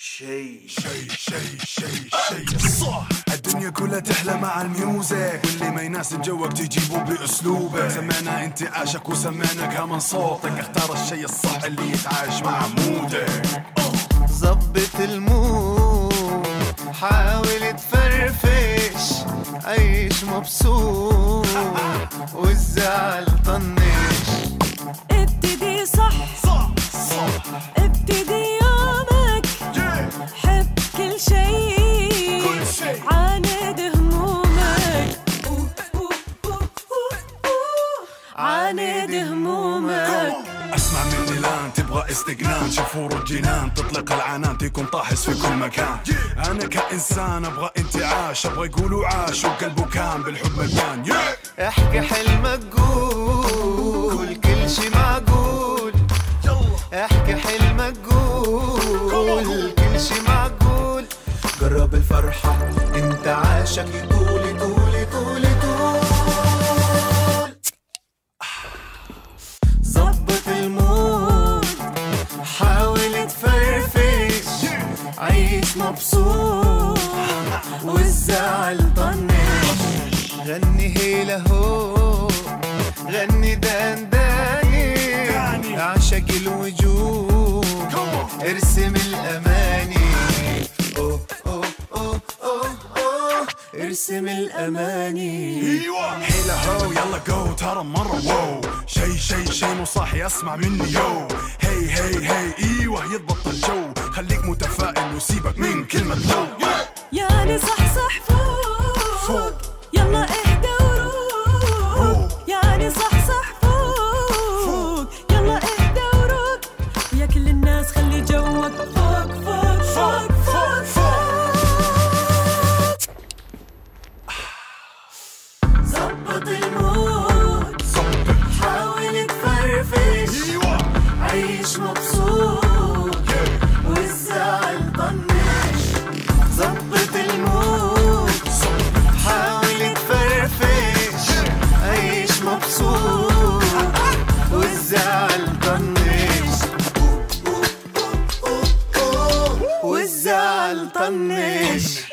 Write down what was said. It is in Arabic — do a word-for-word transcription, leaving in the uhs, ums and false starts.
شي شي شي شي شي الصح. الدنيا كلها تحلى مع الميوزك، واللي ما يناسب جوك تجيبه باسلوبك. سمعنا انتعاشك وسمعنا كمان صوتك، اختار الشي الصح اللي يتعايش مع مودك. ظبط المود، حاول تفرفش، عيش مبسوط والزعل طنش. ابتدي صح صح صح، ابتدي يومك، حب كل شيء، كل شيء. عاند همومك، عاند همومك. اسمع مني الان تبغى استقنان، شفور الجنان تطلق العنان، تكون طاحس في كل مكان. انا كانسان ابغى انتعاش، ابغى يقولوا عاش وقلبه كان بالحب مليان. احكي حلمك قول كل شي معقول، احكي حلمك قول كل شي معقول. قرب الفرحة انت عاشق، يطول يطول يطول يطول. ظبط المود، حاول تفرفش، عيش مبسوط والزعل طنش. غني هيلا هو، غني دنداني، عشق الوجود، ارسم الأماني. أوه أوه أوه أوه أوه، ارسم الأماني. هيلا هو يلا جو، ترى مرة واو، شي شي شي مو صاحي اسمع مني يو. هي هي هي ايوه يضبط الجو، خليك متفائل وسيبك من كلمة لو. يعني صحصح فوق, فوق. يلا اهدى وروق، يعني صحصح فوق, فوق. يلا اهدى وروق، يا كل الناس خلي جوك فوق فوق فوق فوق فوق. ظبط المود، حاول تفرفش، عيش مبسوط والزعل طنش. ظبط المود، حاول تفرفش، عيش مبسوط والزعل طنش والزعل طنش.